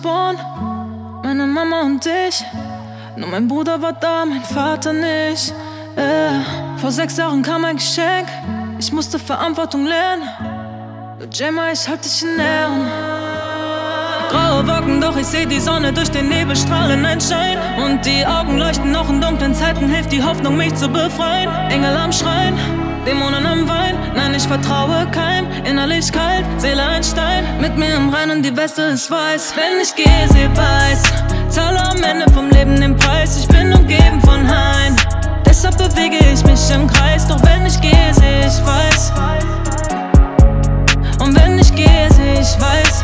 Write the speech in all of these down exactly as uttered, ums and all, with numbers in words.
geboren, meine Mama und ich. Nur mein Bruder war da, mein Vater nicht. äh, Vor sechs Jahren kam ein Geschenk, ich musste Verantwortung lernen. Gemma, ich halt dich in Ehren. Graue Wolken, doch ich seh die Sonne durch den Nebel strahlen, ein Schein. Und die Augen leuchten noch in dunklen Zeiten, hilft die Hoffnung, mich zu befreien. Engel am Schreien, Dämonen am Wein. Nein, ich vertraue keinem, innerlich kalt, Seele ein Stein. Mit mir im Reinen, die Weste ist weiß. Wenn ich gehe, seh weiß, zahle am Ende vom Leben den Preis. Ich bin umgeben von Hain, deshalb bewege ich mich im Kreis. Doch wenn ich gehe, seh ich weiß. Und wenn ich gehe, seh ich weiß.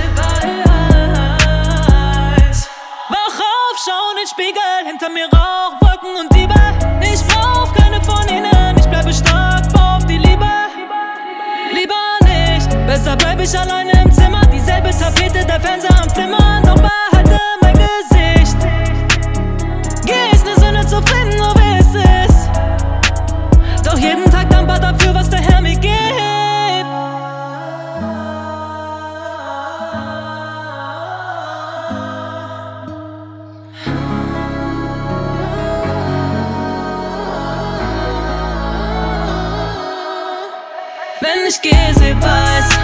Wach auf, schau in den Spiegel, hinter mir Rauch, Wolken und Diebe. Ich brauch keine von ihnen, ich bleibe stark, bau auf die Liebe. Lieber nicht, besser bleib ich alleine im Zimmer. Dieselbe Tapete, der Fernseher am Flimmern. Doch behalte mein Gesicht. Geh, ist ne Sünde zu finden, so wie es ist. Doch jeden Tag dankbar dafür, was der Herr mir gibt. Wenn ich gehe, seh weiß,